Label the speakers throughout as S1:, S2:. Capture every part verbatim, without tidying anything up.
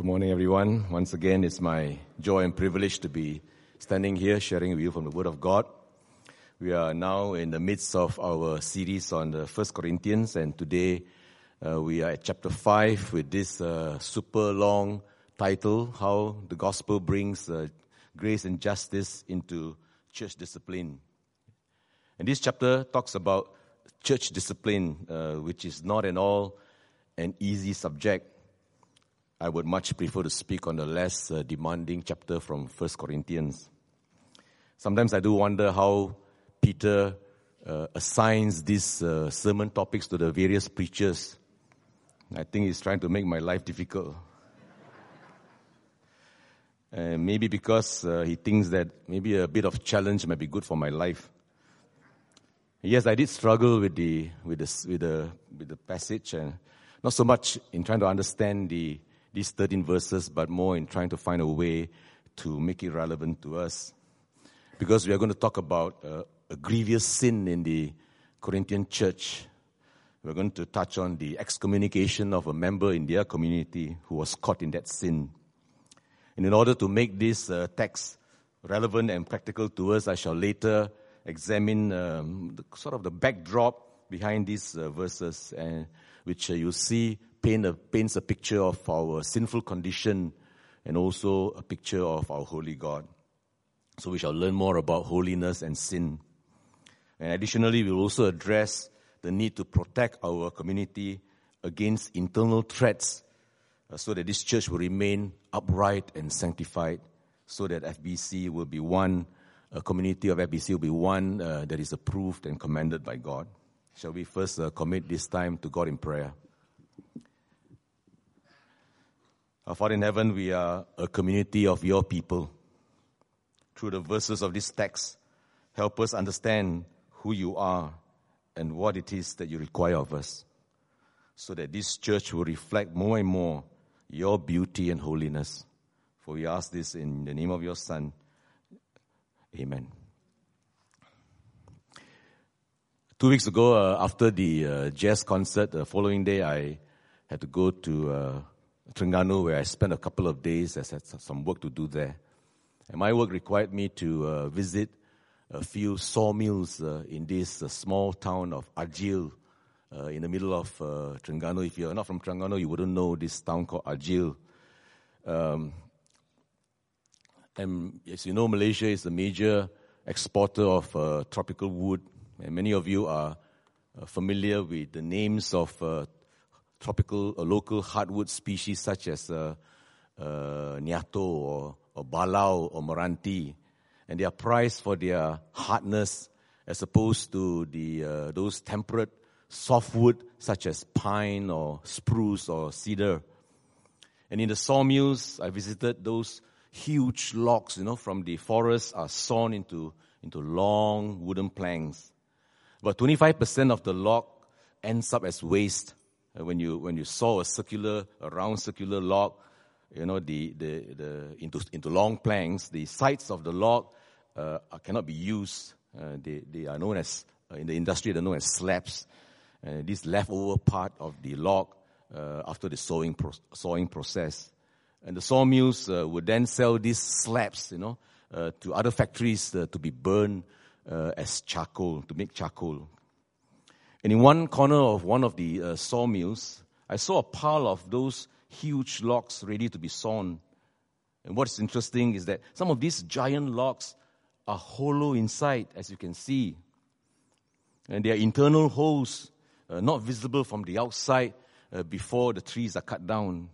S1: Good morning, everyone. Once again, it's my joy and privilege to be standing here sharing with you from the Word of God. We are now in the midst of our series on the First Corinthians, and today uh, we are at chapter five with this uh, super long title, How the Gospel Brings uh, Grace and Justice into Church Discipline. And this chapter talks about church discipline, uh, which is not at all an easy subject. I would much prefer to speak on the less uh, demanding chapter from First Corinthians. Sometimes I do wonder how Peter uh, assigns these uh, sermon topics to the various preachers. I think he's trying to make my life difficult. And maybe because uh, he thinks that maybe a bit of challenge might be good for my life. Yes, I did struggle with the with the with the with the passage, and not so much in trying to understand the these thirteen verses, but more in trying to find a way to make it relevant to us. Because we are going to talk about uh, a grievous sin in the Corinthian church. We're going to touch on the excommunication of a member in their community who was caught in that sin. And in order to make this uh, text relevant and practical to us, I shall later examine um, the, sort of the backdrop behind these uh, verses, and which uh, you'll see paint a, paints a picture of our sinful condition and also a picture of our holy God. So we shall learn more about holiness and sin. And additionally, we will also address the need to protect our community against internal threats uh, so that this church will remain upright and sanctified, so that F B C will be one, a community of F B C will be one uh, that is approved and commended by God. Shall we first uh, commit this time to God in prayer? Our Father in heaven, we are a community of your people. Through the verses of this text, help us understand who you are and what it is that you require of us, so that this church will reflect more and more your beauty and holiness. For we ask this in the name of your Son. Amen. Two weeks ago, uh, after the uh, jazz concert, the following day I had to go to uh, Terengganu, where I spent a couple of days. I had some work to do there. And my work required me to uh, visit a few sawmills uh, in this uh, small town of Ajil, uh, in the middle of uh, Terengganu. If you're not from Terengganu, you wouldn't know this town called Ajil. Um, and as you know, Malaysia is a major exporter of uh, tropical wood. And many of you are uh, familiar with the names of uh, tropical or local hardwood species such as uh, uh, Niato or, or Balau or Meranti. And they are prized for their hardness as opposed to the uh, those temperate softwood such as pine or spruce or cedar. And in the sawmills, I visited those huge logs, you know, from the forest are sawn into, into long wooden planks. About twenty-five percent of the log ends up as waste. Uh, when you when you saw a circular, a round circular log, you know, the the, the into into long planks, the sides of the log uh, cannot be used. Uh, they they are known as uh, in the industry they're known as slabs. Uh, this leftover part of the log uh, after the sawing pro- sawing process, and the sawmills uh, would then sell these slabs, you know, uh, to other factories uh, to be burned uh, as charcoal, to make charcoal. And in one corner of one of the uh, sawmills, I saw a pile of those huge logs ready to be sawn. And what's interesting is that some of these giant logs are hollow inside, as you can see. And there are internal holes uh, not visible from the outside uh, before the trees are cut down.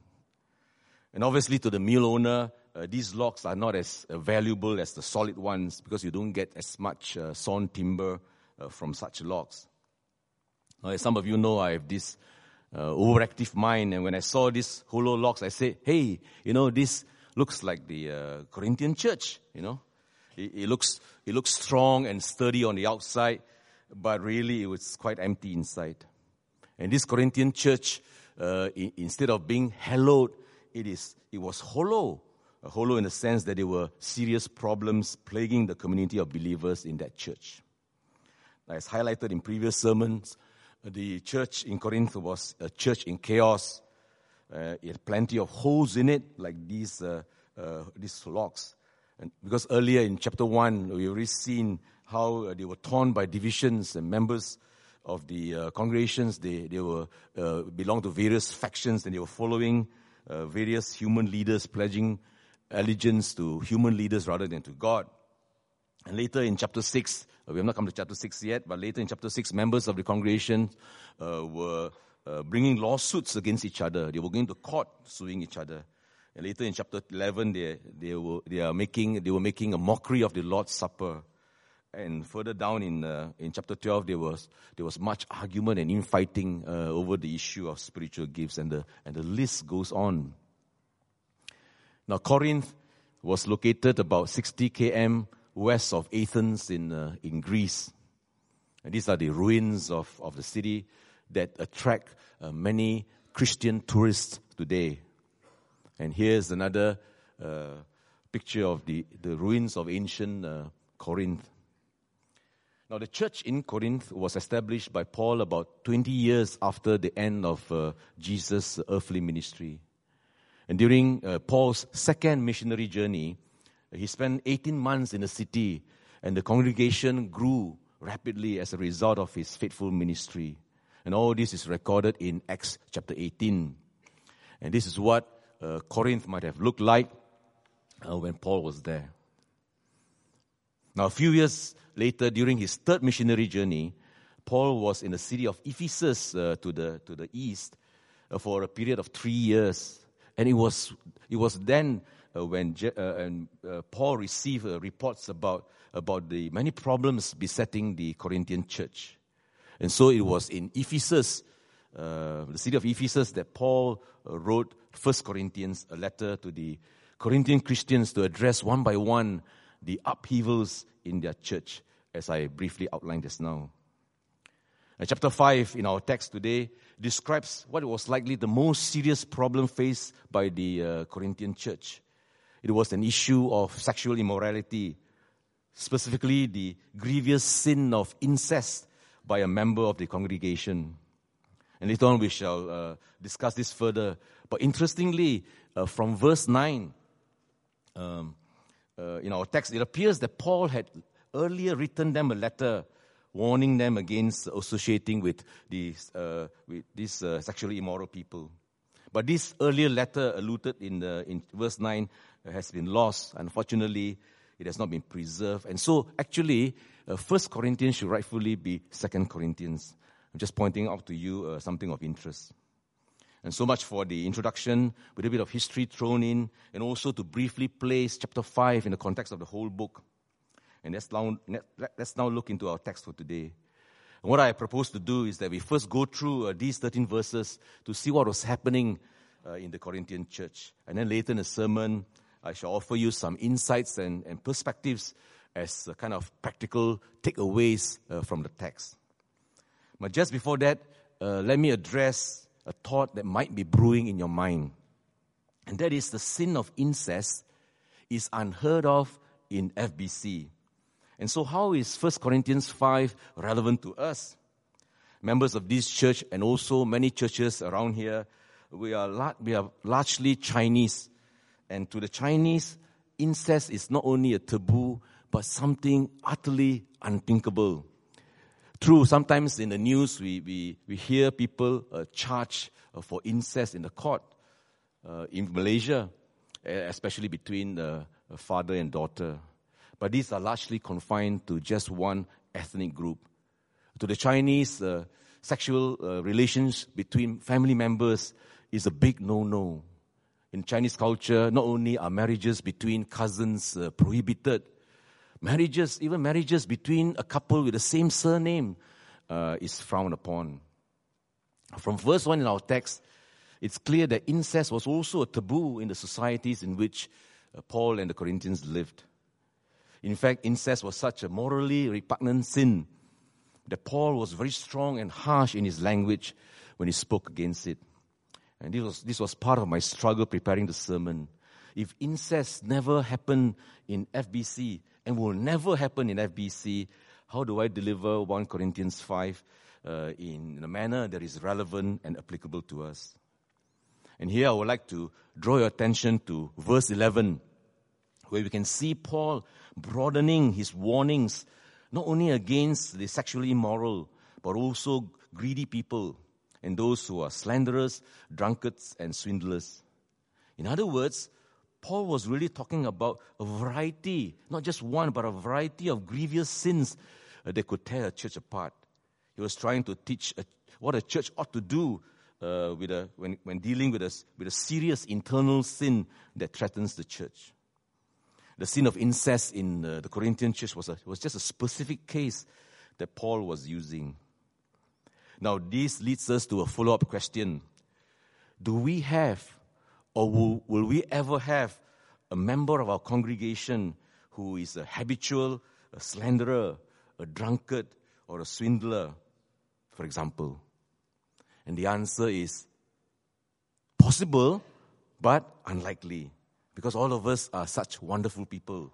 S1: And obviously to the mill owner, uh, these logs are not as uh, valuable as the solid ones because you don't get as much uh, sawn timber uh, from such logs. Now, as some of you know, I have this uh, overactive mind, and when I saw these hollow logs, I said, hey, you know, this looks like the uh, Corinthian church, you know. It, it looks it looks strong and sturdy on the outside, but really it was quite empty inside. And this Corinthian church, uh, in, instead of being hallowed, it is it was hollow. Uh, hollow in the sense that there were serious problems plaguing the community of believers in that church. As highlighted in previous sermons, the church in Corinth was a church in chaos. Uh, it had plenty of holes in it, like these uh, uh, these locks. And because earlier in chapter one, we already seen how uh, they were torn by divisions, and members of the uh, congregations, they, they were uh, belonged to various factions, and they were following uh, various human leaders, pledging allegiance to human leaders rather than to God. And later in chapter six, uh, we have not come to chapter six yet, but later in chapter six, members of the congregation uh, were uh, bringing lawsuits against each other. They were going to court, suing each other. And later in chapter eleven, they they were they are making they were making a mockery of the Lord's Supper. And further down in uh, in chapter twelve, there was there was much argument and infighting uh, over the issue of spiritual gifts, and the and the list goes on. Now, Corinth was located about sixty kilometers west of Athens in uh, in Greece, and these are the ruins of of the city that attract uh, many Christian tourists today. And here's another uh, picture of the, the ruins of ancient uh, Corinth. Now, the church in Corinth was established by Paul about twenty years after the end of uh, Jesus' earthly ministry. And during uh, Paul's second missionary journey, he spent eighteen months in the city, and the congregation grew rapidly as a result of his faithful ministry. And all this is recorded in Acts chapter eighteen. And this is what Uh, Corinth might have looked like uh, when Paul was there. Now, a few years later, during his third missionary journey, Paul was in the city of Ephesus uh, to the to the east uh, for a period of three years, and it was it was then uh, when Je- uh, and uh, Paul received uh, reports about about the many problems besetting the Corinthian church, and so it was in Ephesus, uh, the city of Ephesus, that Paul uh, wrote First Corinthians, a letter to the Corinthian Christians to address one by one the upheavals in their church, as I briefly outlined just now. And chapter five in our text today describes what was likely the most serious problem faced by the uh, Corinthian church. It was an issue of sexual immorality, specifically the grievous sin of incest by a member of the congregation. And later on we shall uh, discuss this further. But interestingly, uh, from verse nine, um, uh, in our text, it appears that Paul had earlier written them a letter warning them against associating with these, uh, with these uh, sexually immoral people. But this earlier letter alluded in, the, in verse nine uh, has been lost. Unfortunately, it has not been preserved. And so actually, uh, First Corinthians should rightfully be Second Corinthians. I'm just pointing out to you uh, something of interest. And so much for the introduction, with a bit of history thrown in, and also to briefly place chapter five in the context of the whole book. And let's now, let's now look into our text for today. And what I propose to do is that we first go through uh, these thirteen verses to see what was happening uh, in the Corinthian church. And then later in the sermon, I shall offer you some insights and, and perspectives as uh, kind of practical takeaways uh, from the text. But just before that, uh, let me address a thought that might be brewing in your mind. And that is the sin of incest is unheard of in F B C. And so how is First Corinthians five relevant to us? Members of this church and also many churches around here, we are, la- we are largely Chinese. And to the Chinese, incest is not only a taboo, but something utterly unthinkable. True, sometimes in the news we, we, we hear people uh, charged uh, for incest in the court uh, in Malaysia, especially between the uh, father and daughter. But these are largely confined to just one ethnic group. To the Chinese, uh, sexual uh, relations between family members is a big no-no. In Chinese culture, not only are marriages between cousins uh, prohibited, marriages, even marriages between a couple with the same surname uh, is frowned upon. From verse one in our text, it's clear that incest was also a taboo in the societies in which uh, Paul and the Corinthians lived. In fact, incest was such a morally repugnant sin that Paul was very strong and harsh in his language when he spoke against it. And this was, this was part of my struggle preparing the sermon. If incest never happened in F B C and will never happen in F B C, how do I deliver First Corinthians five uh, in, in a manner that is relevant and applicable to us? And here I would like to draw your attention to verse eleven, where we can see Paul broadening his warnings, not only against the sexually immoral, but also greedy people and those who are slanderers, drunkards, and swindlers. In other words, Paul was really talking about a variety, not just one, but a variety of grievous sins uh, that could tear a church apart. He was trying to teach a, what a church ought to do uh, with a, when, when dealing with a, with a serious internal sin that threatens the church. The sin of incest in uh, the Corinthian church was, a, was just a specific case that Paul was using. Now, this leads us to a follow-up question. Do we have, or will, will we ever have, a member of our congregation who is a habitual, a slanderer, a drunkard, or a swindler, for example? And the answer is possible, but unlikely, because all of us are such wonderful people.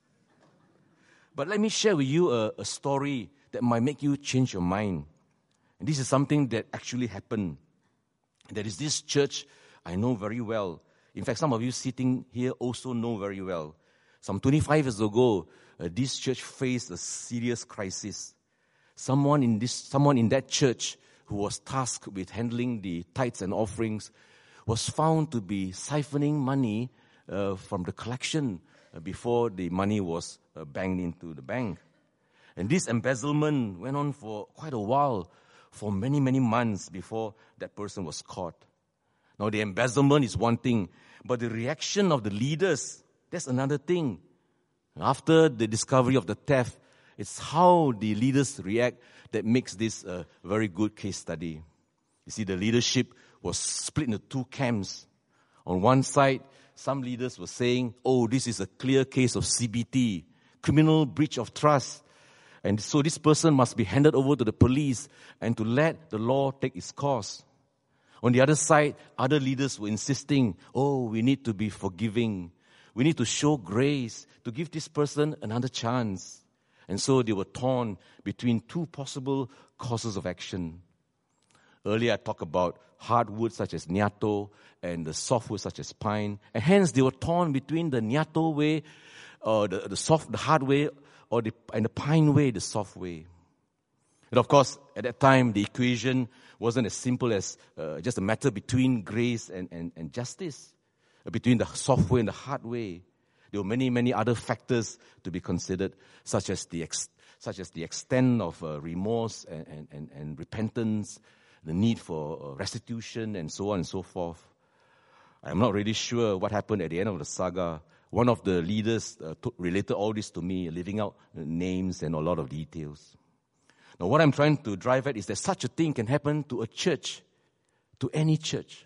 S1: But let me share with you a, a story that might make you change your mind. And this is something that actually happened. There is this church I know very well. In fact, some of you sitting here also know very well. Some twenty-five years ago, uh, this church faced a serious crisis. Someone in this, someone in that church who was tasked with handling the tithes and offerings was found to be siphoning money uh, from the collection uh, before the money was uh, banked into the bank. And this embezzlement went on for quite a while, for many, many months before that person was caught. Now, the embezzlement is one thing, but the reaction of the leaders, that's another thing. After the discovery of the theft, it's how the leaders react that makes this a very good case study. You see, the leadership was split into two camps. On one side, some leaders were saying, oh, this is a clear case of C B T, criminal breach of trust. And so this person must be handed over to the police and to let the law take its course. On the other side, other leaders were insisting, oh, we need to be forgiving. We need to show grace to give this person another chance. And so they were torn between two possible courses of action. Earlier I talked about hardwood such as nyato and the softwood such as pine. And hence they were torn between the nyato way, or the, the soft, the hard way, or the, and the pine way, the soft way. And of course, at that time, the equation wasn't as simple as uh, just a matter between grace and, and, and justice, uh, between the soft way and the hard way. There were many, many other factors to be considered, such as the ex, such as the extent of uh, remorse and, and, and, and repentance, the need for uh, restitution, and so on and so forth. I'm not really sure what happened at the end of the saga. One of the leaders uh, t- related all this to me, leaving out uh, names and a lot of details. Now, what I'm trying to drive at is that such a thing can happen to a church, to any church.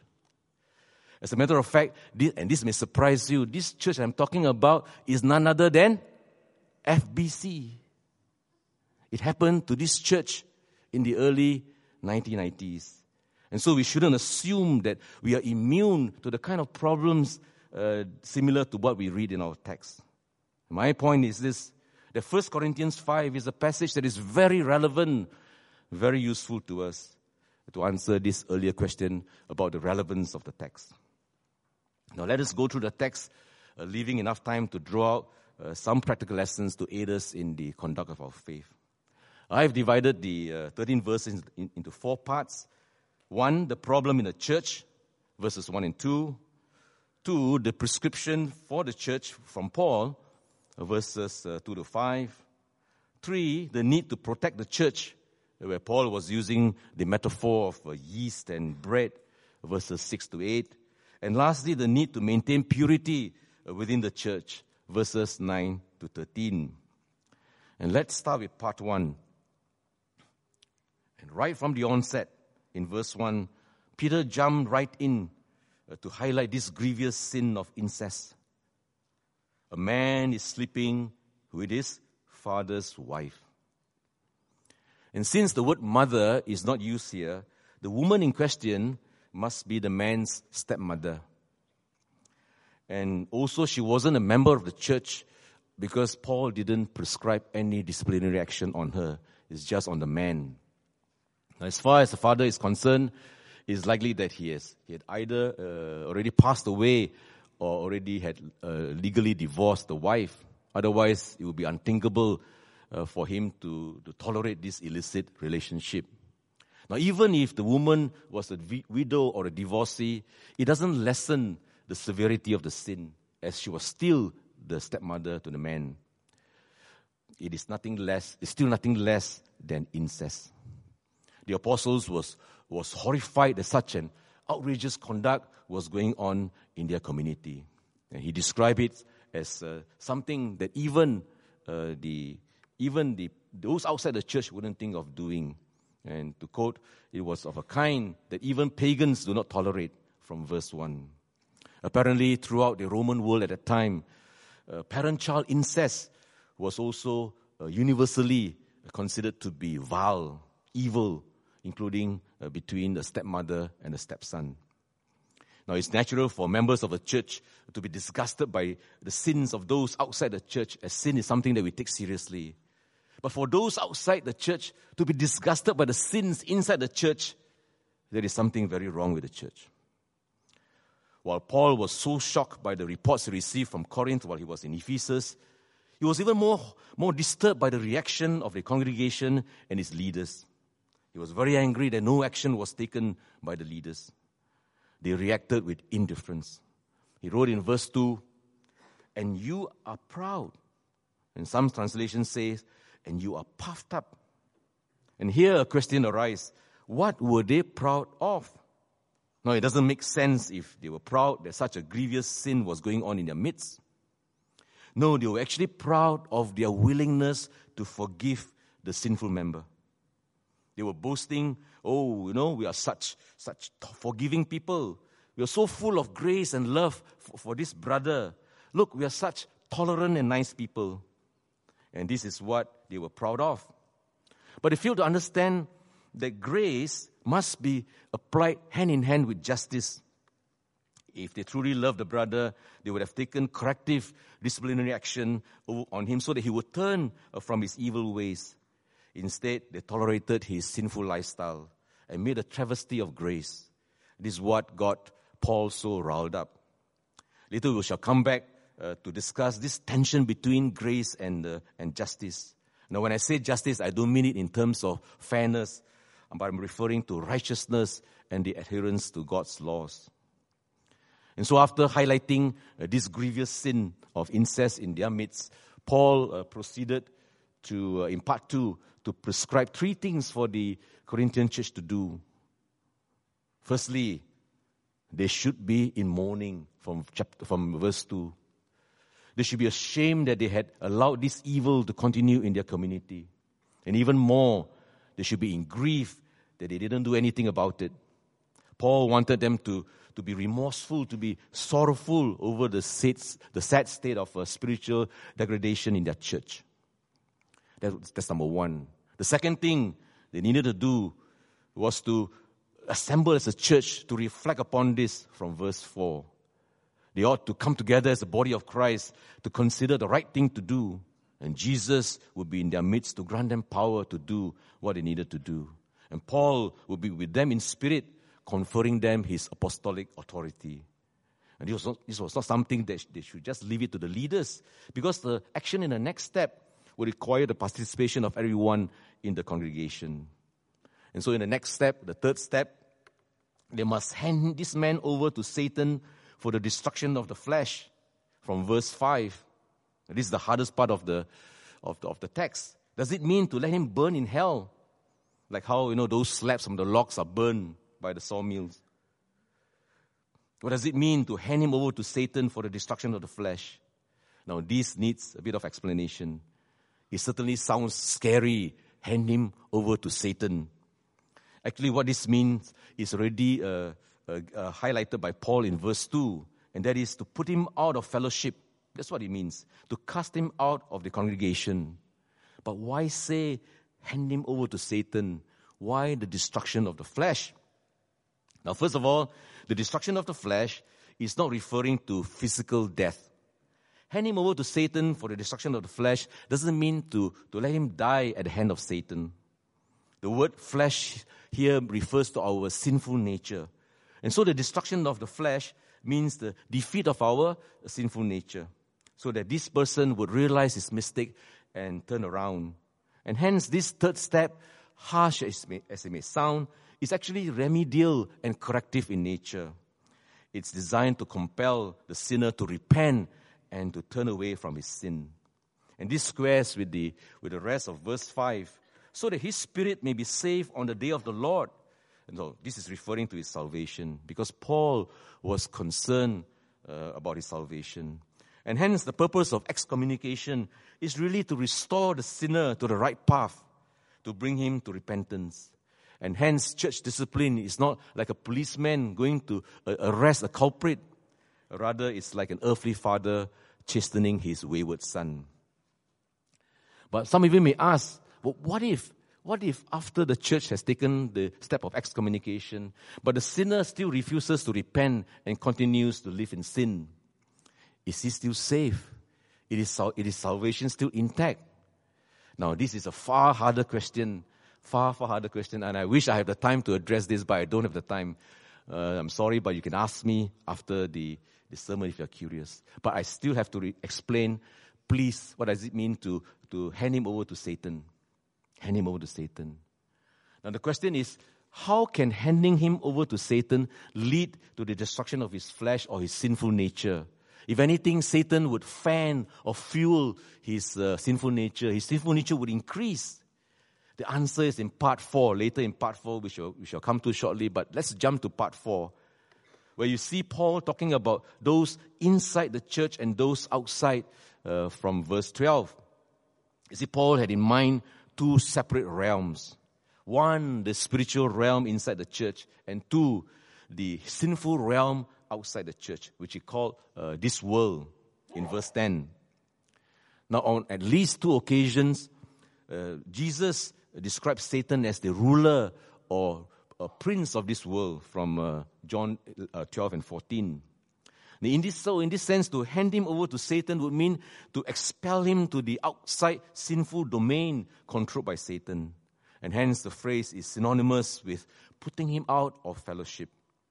S1: As a matter of fact, this, and this may surprise you, this church I'm talking about is none other than F B C. It happened to this church in the early nineteen nineties. And so we shouldn't assume that we are immune to the kind of problems uh, similar to what we read in our text. My point is this, that First Corinthians five is a passage that is very relevant, very useful to us to answer this earlier question about the relevance of the text. Now let us go through the text, uh, leaving enough time to draw out uh, some practical lessons to aid us in the conduct of our faith. I've divided the uh, thirteen verses in, into four parts. One, the problem in the church, verses one and two. Two, the prescription for the church from Paul, verses uh, two to five. Three, the need to protect the church, where Paul was using the metaphor of uh, yeast and bread, verses six to eight. And lastly, the need to maintain purity uh, within the church, verses nine to thirteen. And let's start with part one. And right from the onset, in verse one, Peter jumped right in uh, to highlight this grievous sin of incest. A man is sleeping with his father's wife. And since the word mother is not used here, the woman in question must be the man's stepmother. And also she wasn't a member of the church because Paul didn't prescribe any disciplinary action on her. It's just on the man. Now, as far as the father is concerned, it's likely that he has he had either uh, already passed away or already had uh, legally divorced the wife. Otherwise, it would be unthinkable uh, for him to, to tolerate this illicit relationship. Now, even if the woman was a vi- widow or a divorcee, it doesn't lessen the severity of the sin, as she was still the stepmother to the man. It is nothing less, it's still nothing less than incest. The apostles was, was horrified that such an outrageous conduct was going on in their community. And he described it as uh, something that even uh, the even the those outside the church wouldn't think of doing. And to quote, it was of a kind that even pagans do not tolerate, from verse one. Apparently, throughout the Roman world at that time, uh, parent-child incest was also uh, universally considered to be vile, evil, including uh, between the stepmother and the stepson. Now, it's natural for members of a church to be disgusted by the sins of those outside the church, as sin is something that we take seriously. But for those outside the church to be disgusted by the sins inside the church, there is something very wrong with the church. While Paul was so shocked by the reports he received from Corinth while he was in Ephesus, he was even more, more disturbed by the reaction of the congregation and its leaders. He was very angry that no action was taken by the leaders. They reacted with indifference. He wrote in verse two, "And you are proud." And some translations say, "And you are puffed up." And here a question arises. What were they proud of? Now, it doesn't make sense if they were proud that such a grievous sin was going on in their midst. No, they were actually proud of their willingness to forgive the sinful member. They were boasting, "Oh, you know, we are such such forgiving people. We are so full of grace and love for, for this brother. Look, we are such tolerant and nice people." And this is what they were proud of. But they failed to understand that grace must be applied hand in hand with justice. If they truly loved the brother, they would have taken corrective disciplinary action on him so that he would turn from his evil ways. Instead, they tolerated his sinful lifestyle and made a travesty of grace. This is what got Paul so riled up. Later we shall come back uh, to discuss this tension between grace and, uh, and justice. Now, when I say justice, I don't mean it in terms of fairness, but I'm referring to righteousness and the adherence to God's laws. And so after highlighting uh, this grievous sin of incest in their midst, Paul uh, proceeded to, uh, in part two, to prescribe three things for the Corinthian church to do. Firstly, they should be in mourning, from chapter, from verse two. They should be ashamed that they had allowed this evil to continue in their community. And even more, they should be in grief that they didn't do anything about it. Paul wanted them to, to be remorseful, to be sorrowful over the sad, the sad state of uh, spiritual degradation in their church. That, that's number one. The second thing they needed to do was to assemble as a church to reflect upon this, from verse four. They ought to come together as a body of Christ to consider the right thing to do. And Jesus would be in their midst to grant them power to do what they needed to do. And Paul would be with them in spirit, conferring them his apostolic authority. And this was not, this was not something that they should just leave it to the leaders, because the action in the next step would require the participation of everyone in the congregation. And so in the next step, the third step, they must hand this man over to Satan for the destruction of the flesh, from verse five. This is the hardest part of the, of the of the text. Does it mean to let him burn in hell? Like how, you know, those slabs from the logs are burned by the sawmills. What does it mean to hand him over to Satan for the destruction of the flesh? Now, this needs a bit of explanation. It certainly sounds scary, hand him over to Satan. Actually, what this means is already uh, uh, uh, highlighted by Paul in verse two, and that is to put him out of fellowship. That's what it means, to cast him out of the congregation. But why say hand him over to Satan? Why the destruction of the flesh? Now, first of all, the destruction of the flesh is not referring to physical death. Hand him over to Satan for the destruction of the flesh doesn't mean to, to let him die at the hand of Satan. The word flesh here refers to our sinful nature. And so the destruction of the flesh means the defeat of our sinful nature, so that this person would realize his mistake and turn around. And hence this third step, harsh as it may, as it may sound, is actually remedial and corrective in nature. It's designed to compel the sinner to repent and to turn away from his sin. And this squares with the, with the rest of verse five, so that his spirit may be saved on the day of the Lord. And so this is referring to his salvation, because Paul was concerned uh, about his salvation. And hence the purpose of excommunication is really to restore the sinner to the right path, to bring him to repentance. And hence church discipline is not like a policeman going to uh, arrest a culprit. Rather, it's like an earthly father chastening his wayward son. But some of you may ask, well, what if, what if after the church has taken the step of excommunication, but the sinner still refuses to repent and continues to live in sin? Is he still safe? It is, it is salvation still intact? Now, this is a far harder question, far, far harder question, and I wish I had the time to address this, but I don't have the time. Uh, I'm sorry, but you can ask me after the, the sermon if you're curious. But I still have to re- explain, please, what does it mean to, to hand him over to Satan? Hand him over to Satan. Now, the question is, how can handing him over to Satan lead to the destruction of his flesh or his sinful nature? If anything, Satan would fan or fuel his uh, sinful nature. His sinful nature would increase. The answer is in part four. Later in part four, we shall, we shall come to shortly. But let's jump to part four, where you see Paul talking about those inside the church and those outside uh, from verse twelve. You see, Paul had in mind two separate realms. One, the spiritual realm inside the church, and two, the sinful realm outside the church, which he called uh, this world in verse ten. Now, on at least two occasions, uh, Jesus describes Satan as the ruler or a prince of this world from uh, John uh, twelve and fourteen. Now, in this, so in this sense, to hand him over to Satan would mean to expel him to the outside sinful domain controlled by Satan. And hence the phrase is synonymous with putting him out of fellowship.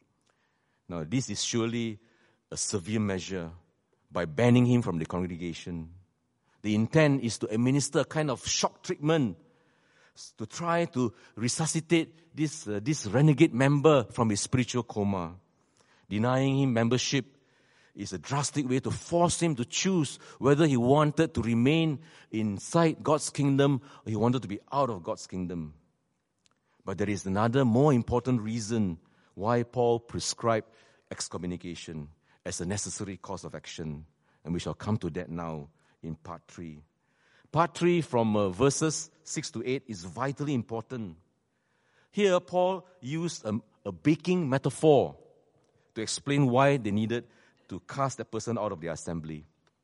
S1: Now, this is surely a severe measure by banning him from the congregation. The intent is to administer a kind of shock treatment to try to resuscitate this, uh, this renegade member from his spiritual coma. Denying him membership is a drastic way to force him to choose whether he wanted to remain inside God's kingdom or he wanted to be out of God's kingdom. But there is another more important reason why Paul prescribed excommunication as a necessary course of action. And we shall come to that now in part three. Part three from uh, verses six to eight is vitally important. Here, Paul used a, a baking metaphor to explain why they needed to cast that person out of the assembly.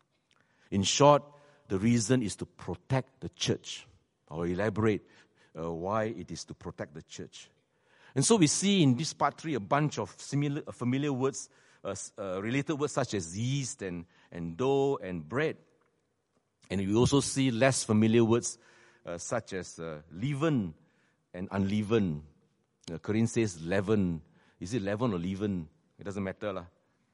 S1: In short, the reason is to protect the church. I'll elaborate uh, why it is to protect the church. And so we see in this part three a bunch of similar, uh, familiar words, uh, uh, related words such as yeast and, and dough and bread. And we also see less familiar words uh, such as uh, leaven and unleavened. Uh, Corinne says leaven. Is it leaven or leaven? It doesn't matter lah.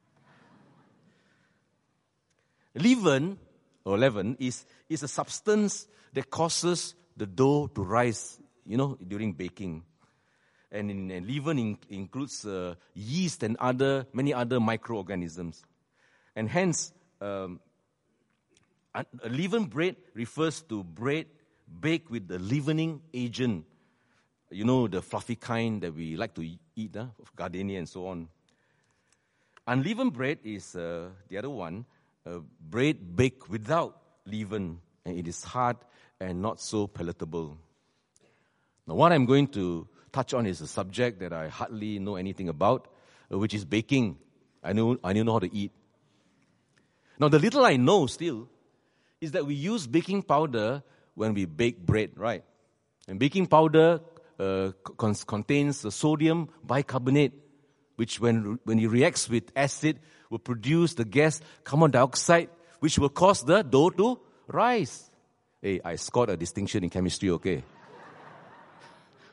S1: Leaven, or leaven, is, is a substance that causes the dough to rise, you know, during baking. And in, and leaven in, includes uh, yeast and other many other microorganisms. And hence, um, a leavened bread refers to bread baked with the leavening agent. You know, the fluffy kind that we like to eat, uh, gardenia and so on. Unleavened bread is uh, the other one. Uh, bread baked without leaven, and it is hard and not so palatable. Now, what I'm going to touch on is a subject that I hardly know anything about, uh, which is baking. I know I don't know how to eat. Now, the little I know still is that we use baking powder when we bake bread, right? And baking powder uh, con- contains the sodium bicarbonate, which when when it reacts with acid will produce the gas carbon dioxide, which will cause the dough to rise. Hey, I scored a distinction in chemistry, okay?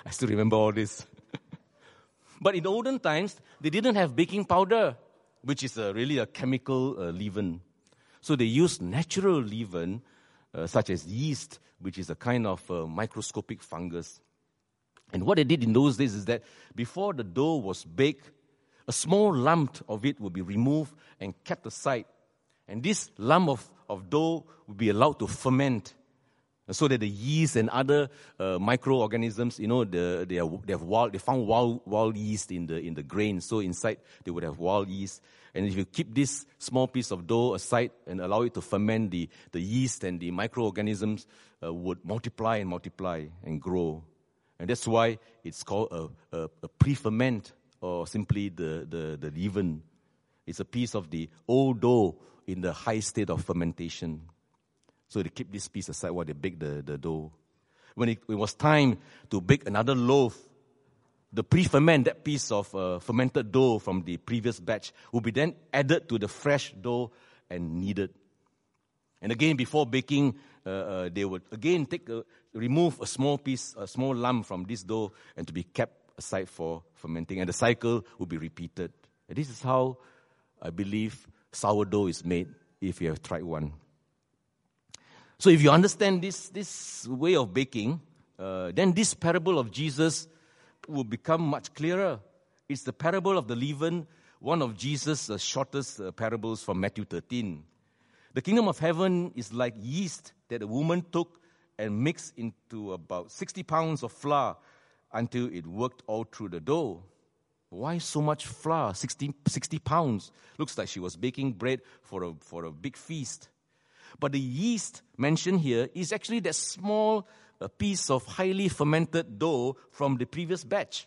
S1: I still remember all this. But in the olden times, they didn't have baking powder, which is a, really a chemical uh, leaven. So they used natural leaven, uh, such as yeast, which is a kind of uh, microscopic fungus. And what they did in those days is that before the dough was baked, a small lump of it would be removed and kept aside. And this lump of, of dough would be allowed to ferment, so that the yeast and other uh, microorganisms, you know, the, they, are, they have wild, they found wild, wild yeast in the in the grain. So inside they would have wild yeast. And if you keep this small piece of dough aside and allow it to ferment, the, the yeast and the microorganisms uh, would multiply and multiply and grow. And that's why it's called a, a, a pre-ferment, or simply the, the, the leaven. It's a piece of the old dough in the high state of fermentation. So they keep this piece aside while they bake the, the dough. When it, it was time to bake another loaf, the pre-ferment, that piece of uh, fermented dough from the previous batch, will be then added to the fresh dough and kneaded. And again, before baking, uh, uh, they would again take a, remove a small piece, a small lump from this dough, and to be kept aside for fermenting. And the cycle would be repeated. And this is how I believe sourdough is made, if you have tried one. So if you understand this, this way of baking, uh, then this parable of Jesus will become much clearer. It's the parable of the leaven, one of Jesus' uh, shortest uh, parables from Matthew thirteen. The kingdom of heaven is like yeast that a woman took and mixed into about sixty pounds of flour until it worked all through the dough. Why so much flour? sixty, sixty pounds. Looks like she was baking bread for a, for a big feast. But the yeast mentioned here is actually that small uh, piece of highly fermented dough from the previous batch.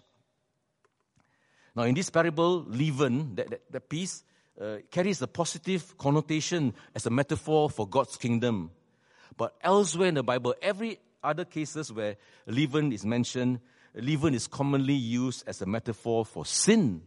S1: Now, in this parable, leaven, that, that, that piece, uh, carries a positive connotation as a metaphor for God's kingdom. But elsewhere in the Bible, every other cases where leaven is mentioned, leaven is commonly used as a metaphor for sin.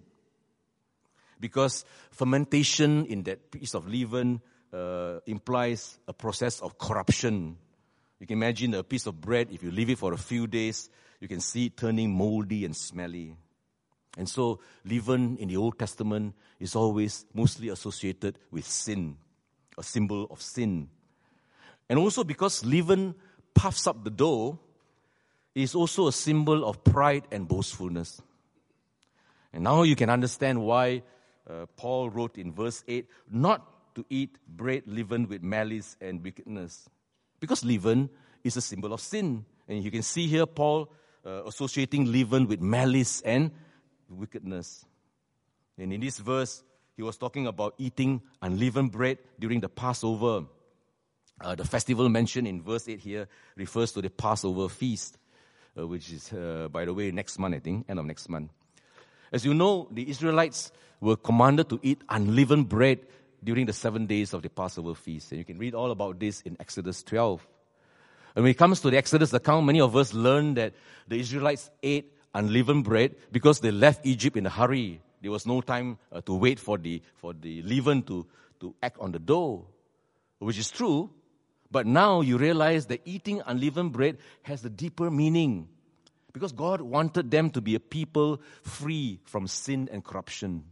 S1: Because fermentation in that piece of leaven Uh, implies a process of corruption. You can imagine a piece of bread, if you leave it for a few days, you can see it turning moldy and smelly. And so leaven in the Old Testament is always mostly associated with sin, a symbol of sin. And also because leaven puffs up the dough, it is also a symbol of pride and boastfulness. And now you can understand why uh, Paul wrote in verse eight, not to eat bread leavened with malice and wickedness. Because leaven is a symbol of sin. And you can see here Paul uh, associating leaven with malice and wickedness. And in this verse, he was talking about eating unleavened bread during the Passover. Uh, the festival mentioned in verse eight here refers to the Passover feast, uh, which is, uh, by the way, next month, I think, end of next month. As you know, the Israelites were commanded to eat unleavened bread during the seven days of the Passover feast. And you can read all about this in Exodus twelve. And when it comes to the Exodus account, many of us learn that the Israelites ate unleavened bread because they left Egypt in a hurry. There was no time uh, to wait for the for the leaven to, to act on the dough, which is true. But now you realize that eating unleavened bread has a deeper meaning, because God wanted them to be a people free from sin and corruption.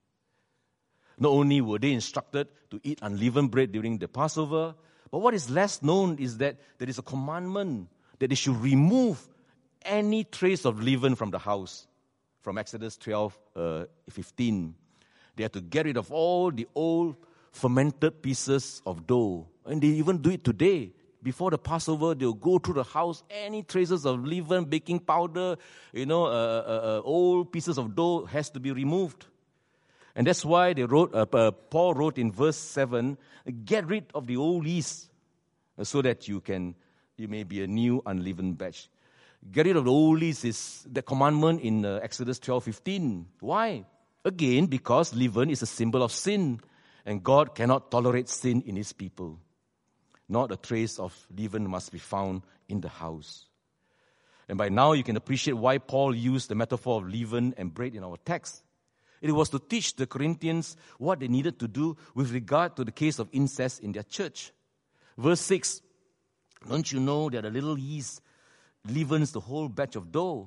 S1: Not only were they instructed to eat unleavened bread during the Passover, but what is less known is that there is a commandment that they should remove any trace of leaven from the house. From Exodus twelve, uh, fifteen. They had to get rid of all the old fermented pieces of dough. And they even do it today. Before the Passover, they'll go through the house, any traces of leaven, baking powder, you know, uh, uh, uh, old pieces of dough has to be removed. And that's why they wrote. Uh, uh, Paul wrote in verse seven, "Get rid of the old yeast, uh, so that you can, you may be a new unleavened batch." Get rid of the old yeast is the commandment in uh, Exodus twelve fifteen. Why? Again, because leaven is a symbol of sin, and God cannot tolerate sin in His people. Not a trace of leaven must be found in the house. And by now, you can appreciate why Paul used the metaphor of leaven and bread in our text. It was to teach the Corinthians what they needed to do with regard to the case of incest in their church. Verse six, "Don't you know that a little yeast leavens the whole batch of dough?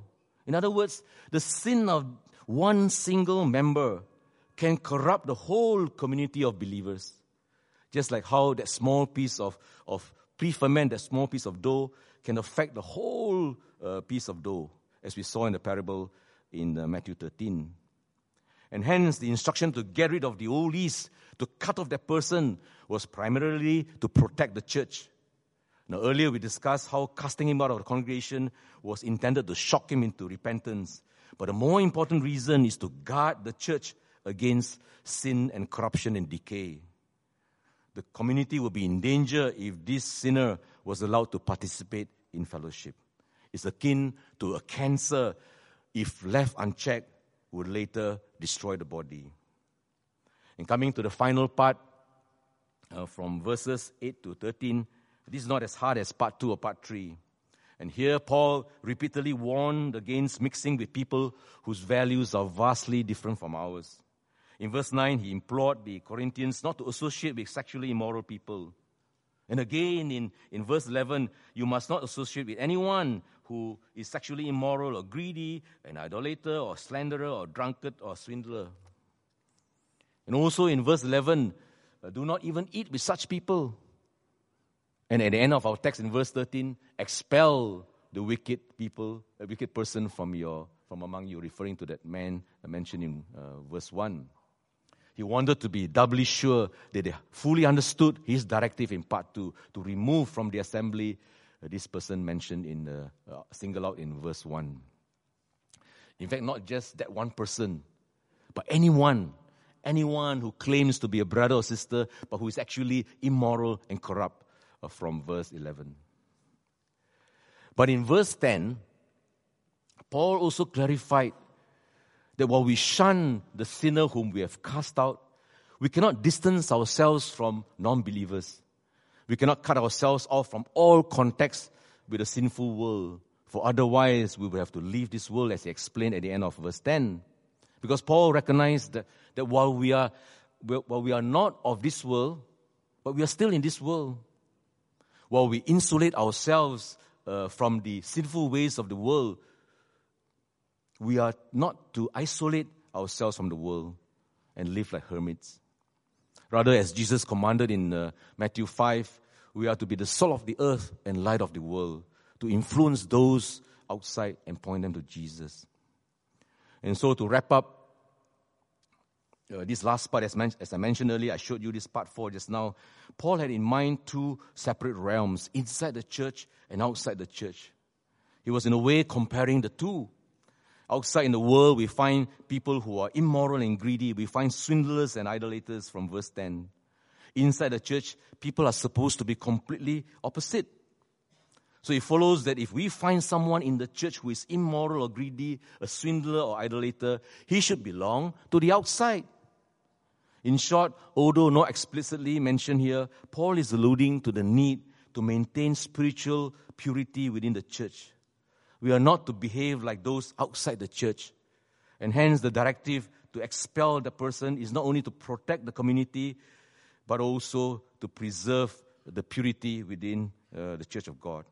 S1: In other words, the sin of one single member can corrupt the whole community of believers. Just like how that small piece of, of pre-ferment, that small piece of dough, can affect the whole uh, piece of dough, as we saw in the parable in uh, Matthew thirteen. And hence, the instruction to get rid of the old yeast, to cut off that person, was primarily to protect the church. Now, earlier we discussed how casting him out of the congregation was intended to shock him into repentance. But a more important reason is to guard the church against sin and corruption and decay. The community will be in danger if this sinner was allowed to participate in fellowship. It's akin to a cancer, if left unchecked, would later destroy the body. And coming to the final part, uh, from verses eight to thirteen, this is not as hard as part two or part three. And here Paul repeatedly warned against mixing with people whose values are vastly different from ours. In verse nine, he implored the Corinthians not to associate with sexually immoral people. And again, in, in verse eleven, you must not associate with anyone who is sexually immoral or greedy, an idolater or slanderer or drunkard or swindler. And also in verse eleven, uh, do not even eat with such people. And at the end of our text in verse thirteen, expel the wicked people, a wicked person from your from among you, referring to that man mentioned in uh, verse one. He wanted to be doubly sure that they fully understood his directive in part two, to remove from the assembly uh, this person mentioned in the, uh, single out in verse one. In fact, not just that one person, but anyone, anyone who claims to be a brother or sister, but who is actually immoral and corrupt, uh, from verse eleven. But in verse ten, Paul also clarified that while we shun the sinner whom we have cast out, we cannot distance ourselves from non-believers. We cannot cut ourselves off from all contacts with the sinful world, for otherwise we will have to leave this world, as he explained at the end of verse ten. Because Paul recognized that, that while we are while we are not of this world, but we are still in this world. While we insulate ourselves uh, from the sinful ways of the world, we are not to isolate ourselves from the world and live like hermits. Rather, as Jesus commanded in uh, Matthew five, we are to be the salt of the earth and light of the world, to influence those outside and point them to Jesus. And so to wrap up uh, this last part, as, men- as I mentioned earlier, I showed you this part four just now. Paul had in mind two separate realms, inside the church and outside the church. He was in a way comparing the two. Outside in the world, we find people who are immoral and greedy. We find swindlers and idolaters from verse ten. Inside the church, people are supposed to be completely opposite. So it follows that if we find someone in the church who is immoral or greedy, a swindler or idolater, he should belong to the outside. In short, although not explicitly mentioned here, Paul is alluding to the need to maintain spiritual purity within the church. We are not to behave like those outside the church. And hence the directive to expel the person is not only to protect the community, but also to preserve the purity within uh, the church of God.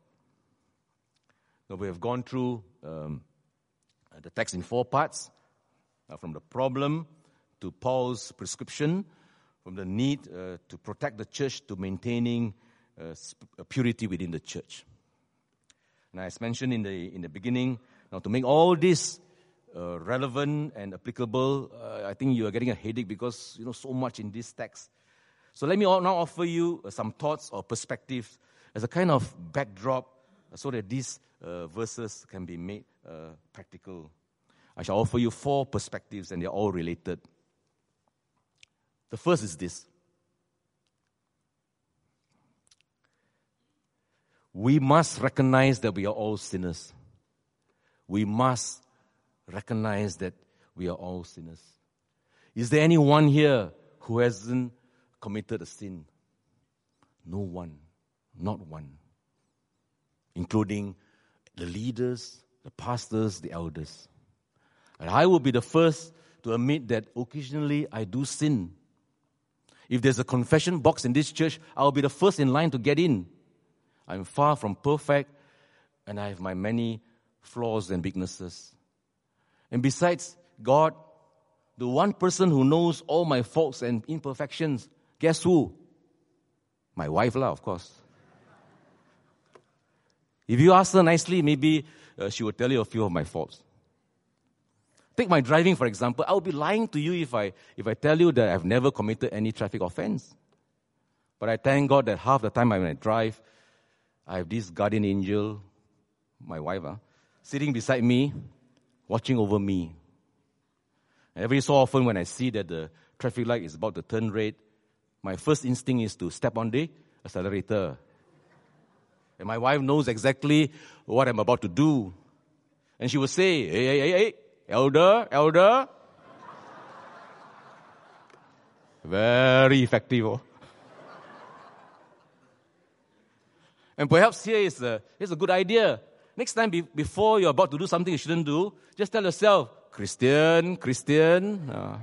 S1: Now we have gone through um, the text in four parts, uh, from the problem to Paul's prescription, from the need uh, to protect the church to maintaining uh, sp- purity within the church. And as mentioned in the in the beginning, now to make all this uh, relevant and applicable, uh, I think you are getting a headache because you know so much in this text. So let me now offer you uh, some thoughts or perspectives as a kind of backdrop, uh, so that these uh, verses can be made uh, practical. I shall offer you four perspectives, and they are all related. The first is this: we must recognize that we are all sinners. We must recognize that we are all sinners. Is there anyone here who hasn't committed a sin? No one. Not one. Including the leaders, the pastors, the elders. And I will be the first to admit that occasionally I do sin. If there's a confession box in this church, I'll be the first in line to get in. I'm far from perfect, and I have my many flaws and weaknesses. And besides God, the one person who knows all my faults and imperfections, guess who? My wife lah, of course. If you ask her nicely, maybe uh, she will tell you a few of my faults. Take my driving, for example. I would be lying to you if I if I tell you that I've never committed any traffic offense. But I thank God that half the time when I drive, I have this guardian angel, my wife, uh, sitting beside me, watching over me. And every so often when I see that the traffic light is about to turn red, my first instinct is to step on the accelerator. And my wife knows exactly what I'm about to do. And she will say, hey, hey, hey, hey, elder, elder. Very effective. Oh. And perhaps here is a, here's a good idea. Next time, be, before you're about to do something you shouldn't do, just tell yourself, Christian, Christian. Uh,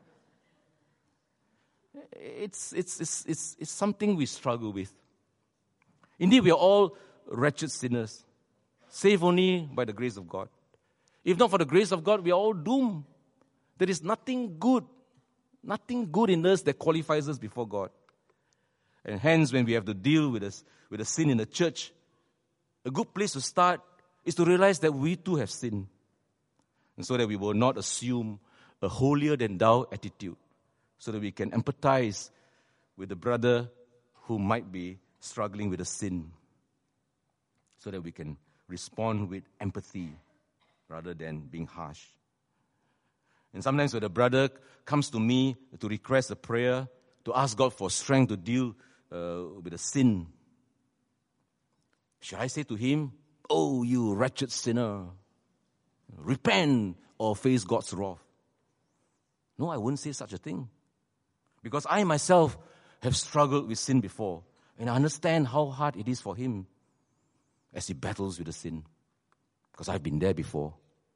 S1: it's, it's, it's, it's, it's something we struggle with. Indeed, we are all wretched sinners, saved only by the grace of God. If not for the grace of God, we are all doomed. There is nothing good, nothing good in us that qualifies us before God. And hence, when we have to deal with a, with a sin in the church, a good place to start is to realize that we too have sinned. And so that we will not assume a holier-than-thou attitude, so that we can empathize with the brother who might be struggling with a sin, so that we can respond with empathy rather than being harsh. And sometimes when the brother comes to me to request a prayer, to ask God for strength to deal uh, with a sin, should I say to him, oh, you wretched sinner, repent or face God's wrath? No, I wouldn't say such a thing. Because I myself have struggled with sin before. And I understand how hard it is for him as he battles with the sin. Because I've been there before.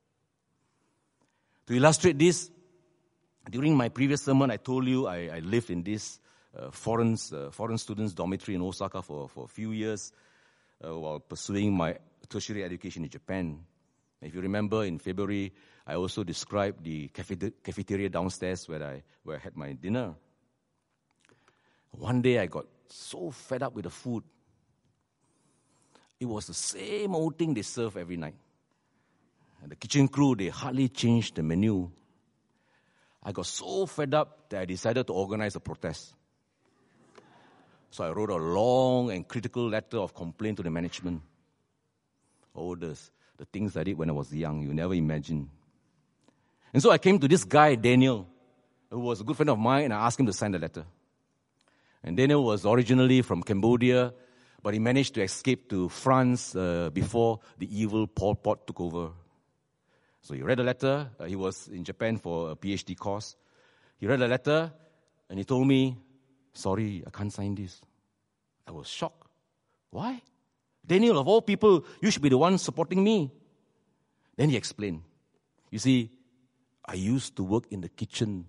S1: To illustrate this, during my previous sermon, I told you I, I lived in this uh, foreign, uh, foreign students' dormitory in Osaka for, for a few years uh, while pursuing my tertiary education in Japan. If you remember, in February, I also described the cafe- cafeteria downstairs where I, where I had my dinner. One day I got so fed up with the food. It was the same old thing they serve every night. And the kitchen crew, they hardly changed the menu. I got so fed up that I decided to organize a protest. So I wrote a long and critical letter of complaint to the management. Oh, the, the things I did when I was young, you never imagine. And so I came to this guy, Daniel, who was a good friend of mine, and I asked him to sign the letter. And Daniel was originally from Cambodia, but he managed to escape to France uh, before the evil Pol Pot took over. So he read the letter. Uh, he was in Japan for a PhD course. He read the letter, and he told me, sorry, I can't sign this. I was shocked. Why? Daniel, of all people, you should be the one supporting me. Then he explained. You see, I used to work in the kitchen,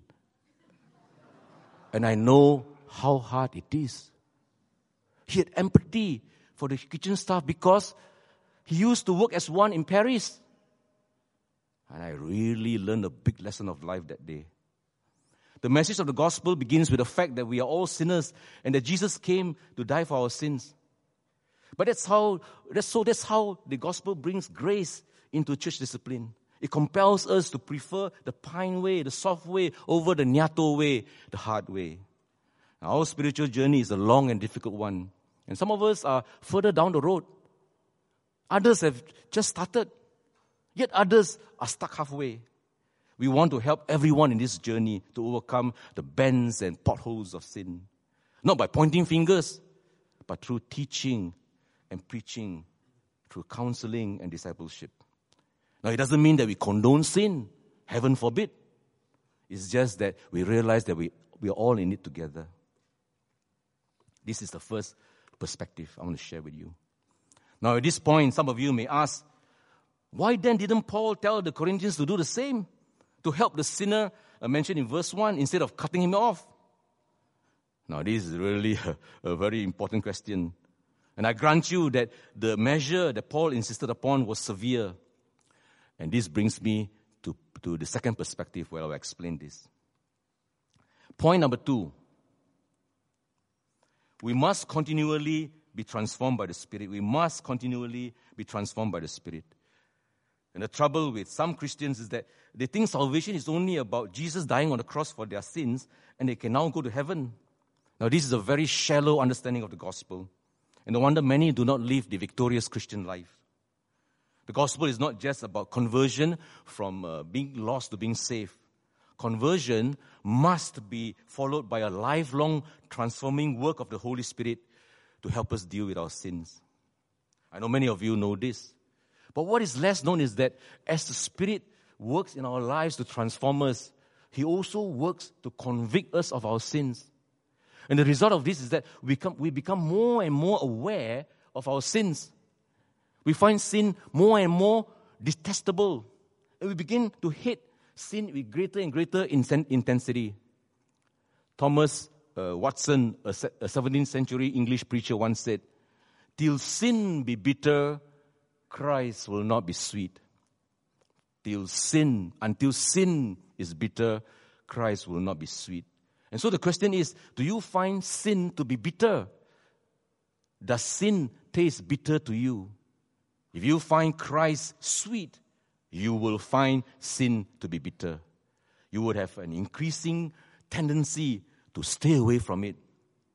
S1: and I know how hard it is. He had empathy for the kitchen staff because he used to work as one in Paris. And I really learned a big lesson of life that day. The message of the gospel begins with the fact that we are all sinners and that Jesus came to die for our sins. But that's how, that's so that's how the gospel brings grace into church discipline. It compels us to prefer the pine way, the soft way, over the nyato way, the hard way. Now, our spiritual journey is a long and difficult one. And some of us are further down the road. Others have just started. Yet others are stuck halfway. We want to help everyone in this journey to overcome the bends and potholes of sin. Not by pointing fingers, but through teaching and preaching, through counseling and discipleship. Now, it doesn't mean that we condone sin. Heaven forbid. It's just that we realize that we, we are all in it together. This is the first perspective I want to share with you. Now, at this point, some of you may ask, why then didn't Paul tell the Corinthians to do the same? To help the sinner uh, mentioned in verse one instead of cutting him off? Now, this is really a, a very important question. And I grant you that the measure that Paul insisted upon was severe. And this brings me to, to the second perspective where I'll explain this. Point number two. We must continually be transformed by the Spirit. We must continually be transformed by the Spirit. And the trouble with some Christians is that they think salvation is only about Jesus dying on the cross for their sins and they can now go to heaven. Now, this is a very shallow understanding of the gospel. And no wonder many do not live the victorious Christian life. The gospel is not just about conversion from uh, being lost to being saved. Conversion must be followed by a lifelong transforming work of the Holy Spirit to help us deal with our sins. I know many of you know this. But what is less known is that as the Spirit works in our lives to transform us, He also works to convict us of our sins. And the result of this is that we become, we become more and more aware of our sins. We find sin more and more detestable. And we begin to hate sin with greater and greater intensity. Thomas uh, Watson, a seventeenth century English preacher, once said, "Till sin be bitter, Christ will not be sweet." Till sin, until sin is bitter, Christ will not be sweet. And so the question is, do you find sin to be bitter? Does sin taste bitter to you? If you find Christ sweet, you will find sin to be bitter. You would have an increasing tendency to stay away from it.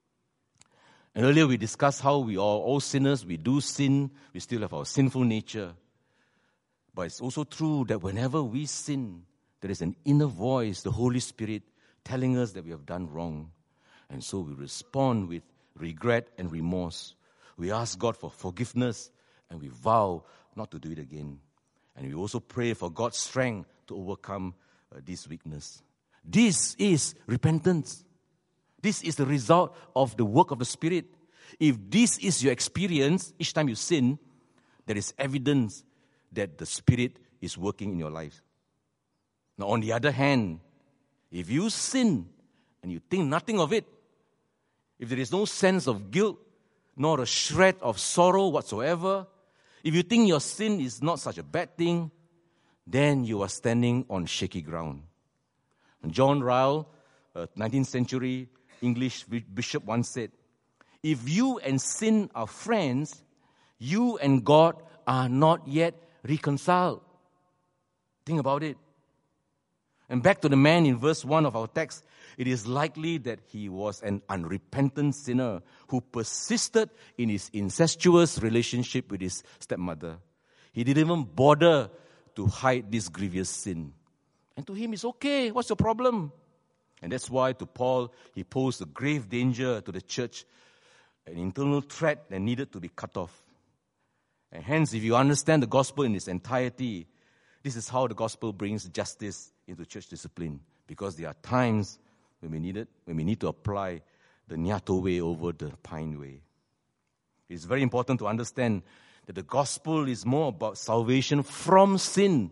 S1: And earlier we discussed how we are all sinners, we do sin, we still have our sinful nature. But it's also true that whenever we sin, there is an inner voice, the Holy Spirit, telling us that we have done wrong. And so we respond with regret and remorse. We ask God for forgiveness and we vow not to do it again. And we also pray for God's strength to overcome uh, this weakness. This is repentance. This is the result of the work of the Spirit. If this is your experience each time you sin, there is evidence that the Spirit is working in your life. Now, on the other hand, if you sin and you think nothing of it, if there is no sense of guilt, nor a shred of sorrow whatsoever, if you think your sin is not such a bad thing, then you are standing on shaky ground. And John Ryle, a nineteenth century English bishop, once said, "If you and sin are friends, you and God are not yet reconciled." Think about it. And back to the man in verse one of our text, it is likely that he was an unrepentant sinner who persisted in his incestuous relationship with his stepmother. He didn't even bother to hide this grievous sin. And to him, it's okay. What's your problem? And that's why to Paul, he posed a grave danger to the church, an internal threat that needed to be cut off. And hence, if you understand the gospel in its entirety, this is how the gospel brings justice into church discipline. Because there are times when we need it, when we need to apply the Nyato way over the Pine way. It's very important to understand that the gospel is more about salvation from sin,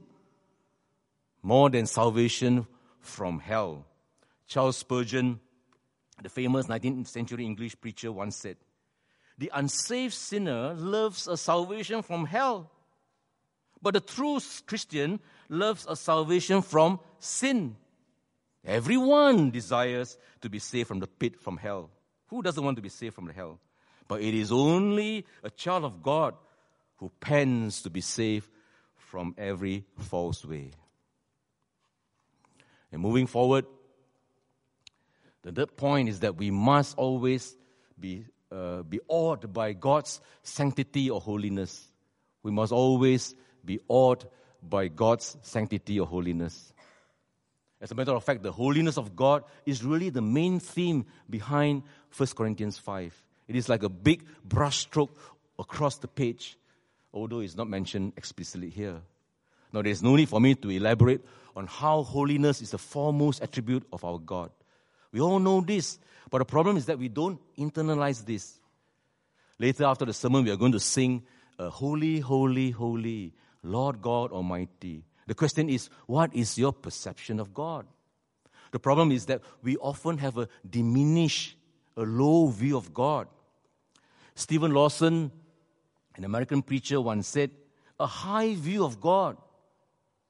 S1: more than salvation from hell. Charles Spurgeon, the famous nineteenth century English preacher, once said, "The unsaved sinner loves a salvation from hell, but the true Christian loves a salvation from sin." Everyone desires to be saved from the pit, from hell. Who doesn't want to be saved from the hell? But it is only a child of God who pants to be saved from every false way. And moving forward, the third point is that we must always be uh, be awed by God's sanctity or holiness. We must always be awed by God's sanctity or holiness. As a matter of fact, the holiness of God is really the main theme behind First Corinthians five. It is like a big brushstroke across the page, although it's not mentioned explicitly here. Now, there's no need for me to elaborate on how holiness is the foremost attribute of our God. We all know this, but the problem is that we don't internalize this. Later, after the sermon, we are going to sing, uh, Holy, Holy, Holy, Lord God Almighty. The question is, what is your perception of God? The problem is that we often have a diminished, a low view of God. Stephen Lawson, an American preacher, once said, "A high view of God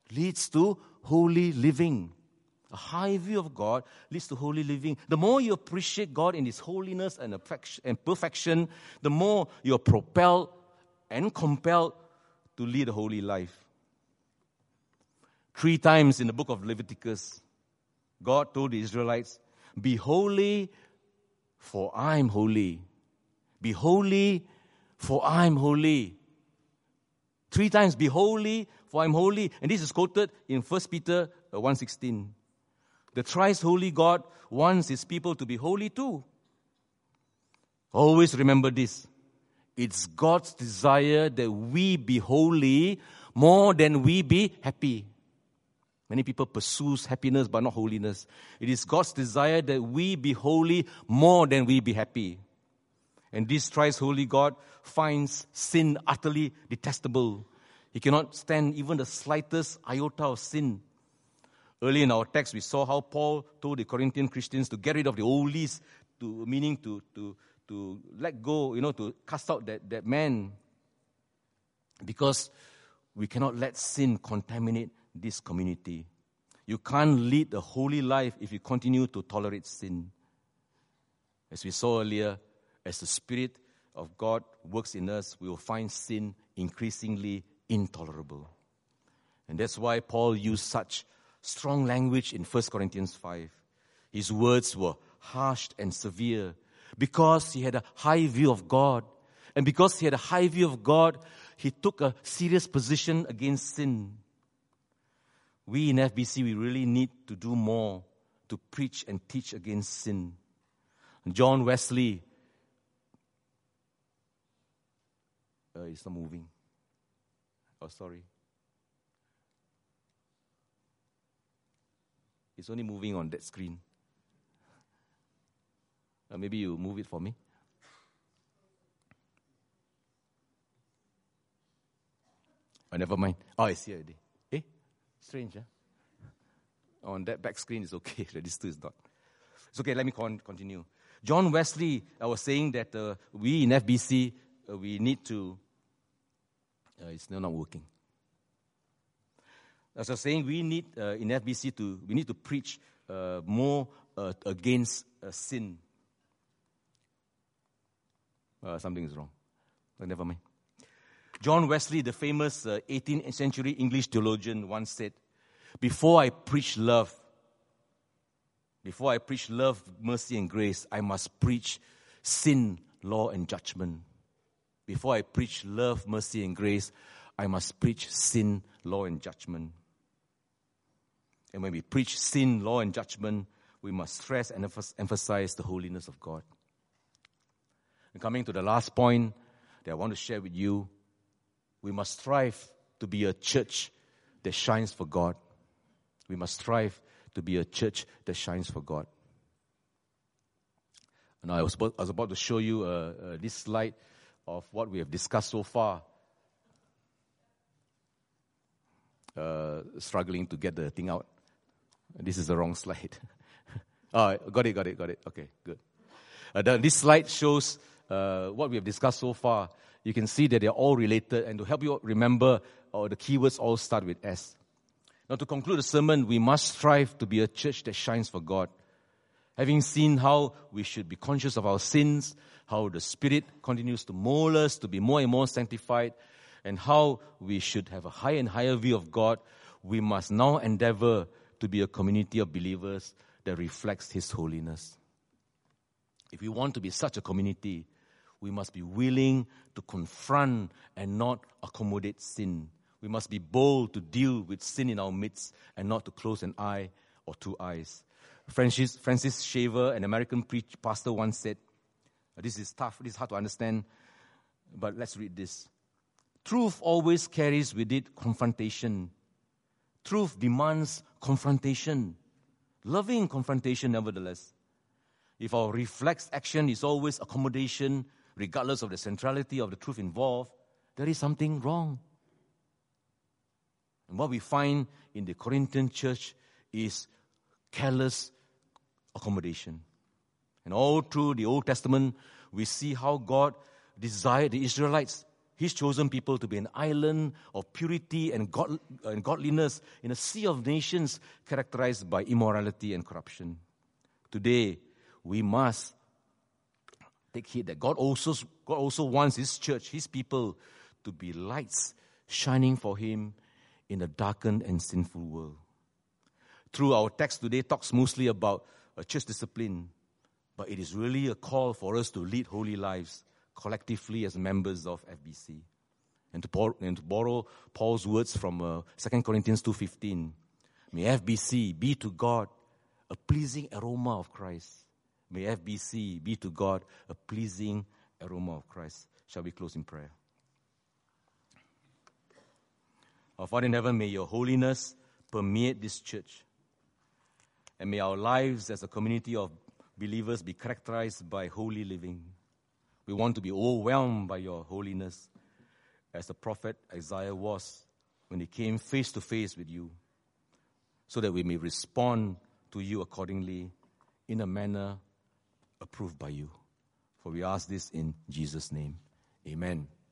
S1: leads to holy living. A high view of God leads to holy living. The more you appreciate God in His holiness and perfection, the more you're propelled and compelled to lead a holy life. Three times in the book of Leviticus, God told the Israelites, be holy, for I am holy. Be holy, for I am holy. Three times, be holy, for I am holy. And this is quoted in First Peter one sixteen. The thrice holy God wants His people to be holy too. Always remember this. It's God's desire that we be holy more than we be happy. Many people pursue happiness but not holiness. It is God's desire that we be holy more than we be happy. And this thrice holy God finds sin utterly detestable. He cannot stand even the slightest iota of sin. Early in our text, we saw how Paul told the Corinthian Christians to get rid of the old lees, to, meaning to, to, to let go, you know, to cast out that, that man. Because we cannot let sin contaminate this community. You can't lead a holy life if you continue to tolerate sin. As we saw earlier, as the Spirit of God works in us, we will find sin increasingly intolerable. And that's why Paul used such strong language in First Corinthians five. His words were harsh and severe because he had a high view of God. And because he had a high view of God, he took a serious position against sin. We in F B C, we really need to do more to preach and teach against sin. John Wesley, uh, it's not moving. Oh, sorry. It's only moving on that screen. Uh, maybe you move it for me. Oh, never mind. Oh, it's here already. Eh? Strange, huh? On that back screen is okay. Register is not. It's okay, let me con- continue. John Wesley, I was saying that uh, we in F B C, uh, we need to... Uh, it's still not working. As I was saying, we need uh, in F B C to we need to preach uh, more uh, against uh, sin. Uh, something is wrong. But never mind. John Wesley, the famous uh, eighteenth century English theologian, once said, "Before I preach love, before I preach love, mercy, and grace, I must preach sin, law, and judgment. Before I preach love, mercy, and grace, I must preach sin, law, and judgment." And when we preach sin, law, and judgment, we must stress and emphasize the holiness of God. And coming to the last point that I want to share with you, we must strive to be a church that shines for God. We must strive to be a church that shines for God. And I was about, I was about to show you uh, uh, this slide of what we have discussed so far. Uh, struggling to get the thing out. This is the wrong slide. Oh, got it, got it, got it. Okay, good. Uh, the, this slide shows uh, what we have discussed so far. You can see that they're all related, and to help you remember, uh, the keywords all start with S. Now, to conclude the sermon, we must strive to be a church that shines for God. Having seen how we should be conscious of our sins, how the Spirit continues to mold us to be more and more sanctified, and how we should have a higher and higher view of God, we must now endeavor to be a community of believers that reflects His holiness. If we want to be such a community, we must be willing to confront and not accommodate sin. We must be bold to deal with sin in our midst and not to close an eye or two eyes. Francis, Francis Schaeffer, an American preach, pastor, once said, this is tough, this is hard to understand, but let's read this. Truth always carries with it confrontation. Truth demands confrontation. Loving confrontation, nevertheless. If our reflex action is always accommodation, regardless of the centrality of the truth involved, there is something wrong. And what we find in the Corinthian church is careless accommodation. And all through the Old Testament, we see how God desired the Israelites His chosen people to be an island of purity and, God, and godliness in a sea of nations characterized by immorality and corruption. Today, we must take heed that God also, God also wants His church, His people, to be lights shining for Him in a darkened and sinful world. Through our text today talks mostly about a church discipline, but it is really a call for us to lead holy lives collectively as members of F B C. And to, pour, and to borrow Paul's words from uh, Second Corinthians two fifteen, may F B C be to God a pleasing aroma of Christ. May F B C be to God a pleasing aroma of Christ. Shall we close in prayer? Our Father in heaven, may your holiness permeate this church. And may our lives as a community of believers be characterized by holy living. We want to be overwhelmed by your holiness, as the prophet Isaiah was when he came face to face with you, so that we may respond to you accordingly in a manner approved by you. For we ask this in Jesus' name. Amen.